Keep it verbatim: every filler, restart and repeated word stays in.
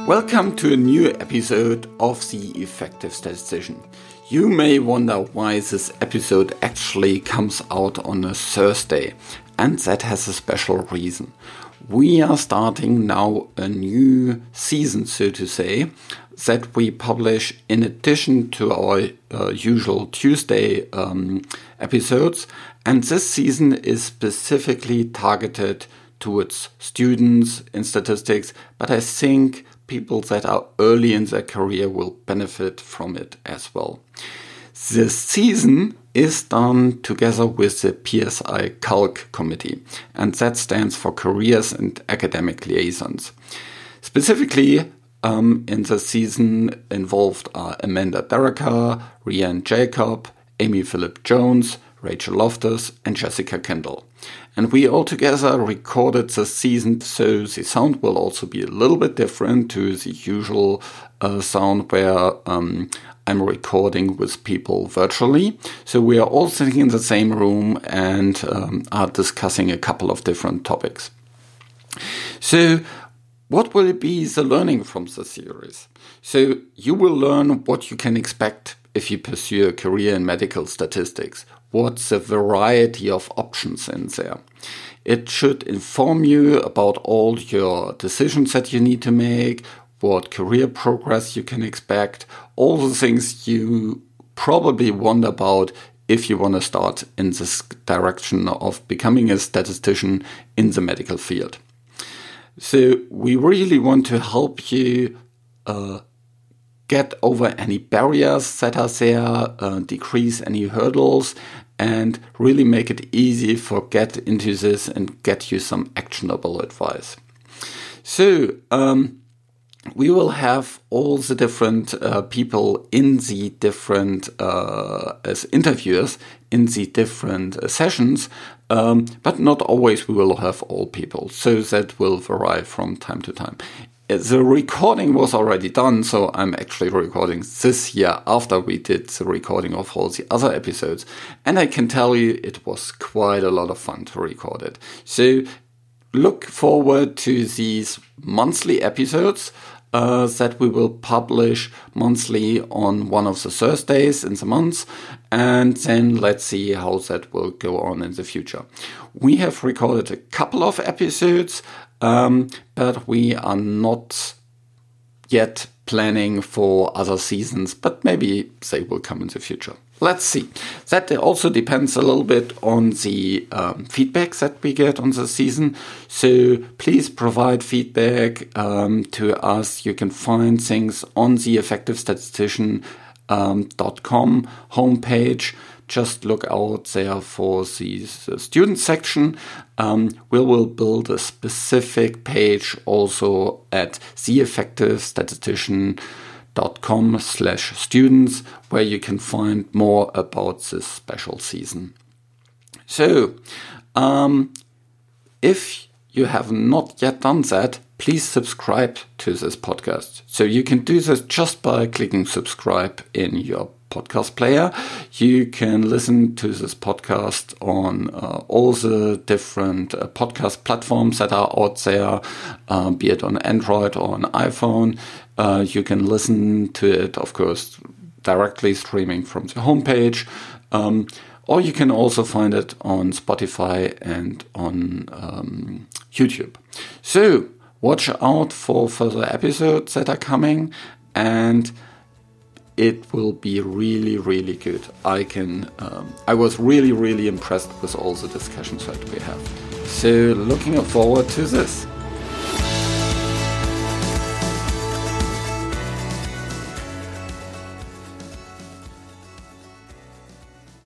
Welcome to a new episode of The Effective Statistician. You may wonder why this episode actually comes out on a Thursday, and that has a special reason. We are starting now a new season, so to say, that we publish in addition to our uh, usual Tuesday um, episodes, and this season is specifically targeted towards students in statistics, but I think people that are early in their career will benefit from it as well. This season is done together with the P S I Calc Committee, and that stands for Careers and Academic Liaisons. Specifically, um, in the season involved are Amanda Derricker, Rianne Jacob, Amy Phillip-Jones, Rachel Loftus, and Jessica Kendall. And we all together recorded the season, so the sound will also be a little bit different to the usual uh, sound where um, I'm recording with people virtually. So we are all sitting in the same room and um, are discussing a couple of different topics. So what will be the learning from the series? So you will learn what you can expect if you pursue a career in medical statistics. What's the variety of options in there? It should inform you about all your decisions that you need to make, what career progress you can expect, all the things you probably wonder about if you want to start in this direction of becoming a statistician in the medical field. So we really want to help you uh, get over any barriers that are there, uh, decrease any hurdles, and really make it easy for get into this and get you some actionable advice. So um, we will have all the different uh, people in the different, uh, as interviewers, in the different uh, sessions, um, but not always we will have all people. So that will vary from time to time. The recording was already done, so I'm actually recording this year after we did the recording of all the other episodes. And I can tell you it was quite a lot of fun to record it. So look forward to these monthly episodes uh, that we will publish monthly on one of the Thursdays in the month. And then let's see how that will go on in the future. We have recorded a couple of episodes. Um, but we are not yet planning for other seasons, but maybe they will come in the future. Let's see. That also depends a little bit on the um, feedback that we get on the season. So please provide feedback um, to us. You can find things on the effective statistician dot com homepage. Just look out there for the student section. Um, we will build a specific page also at theeffectivestatistician.com slash students where you can find more about this special season. So, um, if you have not yet done that, please subscribe to this podcast. So you can do this just by clicking subscribe in your podcast player. You can listen to this podcast on uh, all the different uh, podcast platforms that are out there, uh, be it on Android or on iPhone. Uh, you can listen to it, of course, directly streaming from the homepage. Um, or you can also find it on Spotify and on um, YouTube. So watch out for further episodes that are coming, and it will be really, really good. I can. Um, I was really, really impressed with all the discussions that we have. So looking forward to this.